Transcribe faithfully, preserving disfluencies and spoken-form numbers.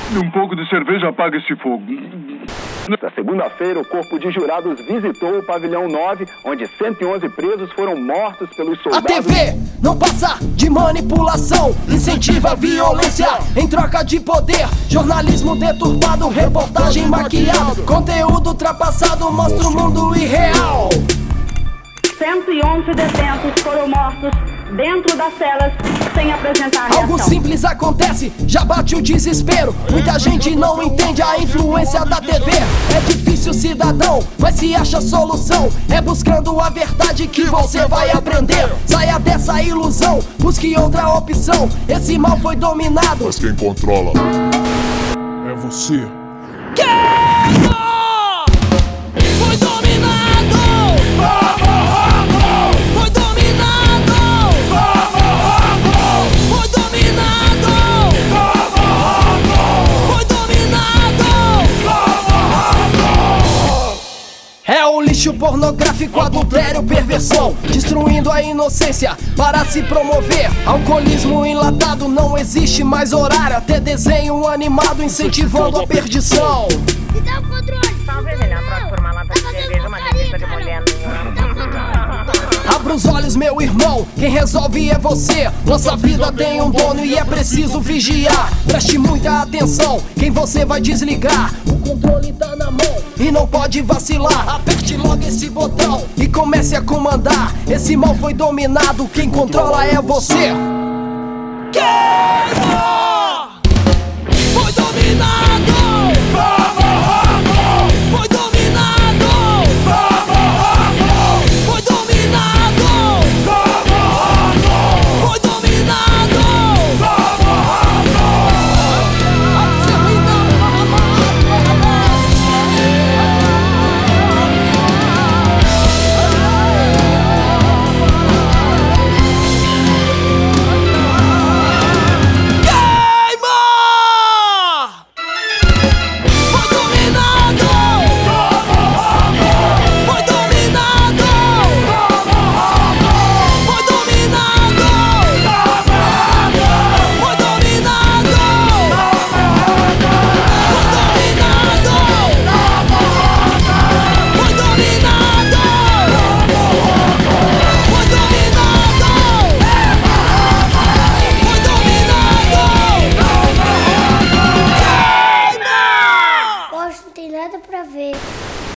Um pouco de cerveja apaga esse fogo. Na segunda-feira, o corpo de jurados visitou o pavilhão nove, onde cento e onze presos foram mortos pelos soldados. A T V não passa de manipulação, incentiva a violência em troca de poder. Jornalismo deturpado, reportagem maquiado, conteúdo ultrapassado mostra o mundo irreal. cento e onze detentos foram mortos dentro das celas sem apresentar reação. Algo simples acontece, já bate o desespero. Muita gente não entende a influência da T V. É difícil, cidadão, mas se acha solução. É buscando a verdade que você vai aprender. Saia dessa ilusão, busque outra opção. Esse mal foi dominado, mas quem controla é você. Quem foi dominado? Foi dominado! Foi dominado! Foi dominado! É o lixo pornográfico, adultério, perversão, destruindo a inocência para se promover. Alcoolismo enlatado, não existe mais horário. Até desenho animado incentivando a perdição. Me dá o controle! Talvez ele transforme uma lata de cerveja uma revista de mulher. Abra os olhos, meu irmão, quem resolve é você. Nossa vida tem um dono e é preciso vigiar. Preste muita atenção, quem você vai desligar. O controle tá na mão e não pode vacilar. Aperte logo esse botão e comece a comandar. Esse mal foi dominado, quem controla é você.